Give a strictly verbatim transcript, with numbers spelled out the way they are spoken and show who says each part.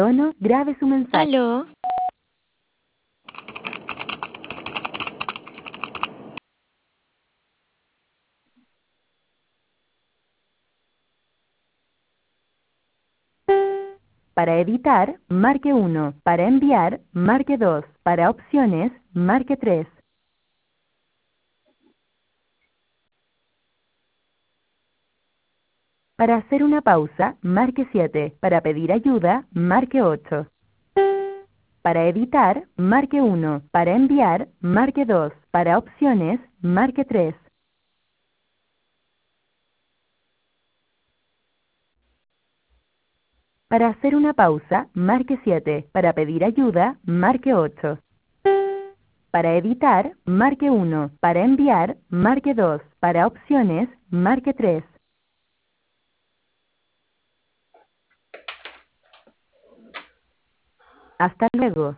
Speaker 1: tono, grabe su mensaje.
Speaker 2: ¿Aló?
Speaker 1: Para editar, marque uno. Para enviar, marque dos. Para opciones, marque tres. Para hacer una pausa, marque siete. Para pedir ayuda, marque ocho. Para editar, marque uno. Para enviar, marque dos. Para opciones, marque tres. Para hacer una pausa, marque siete. Para pedir ayuda, marque ocho. Para editar, marque uno. Para enviar, marque dos. Para opciones, marque tres. Hasta luego.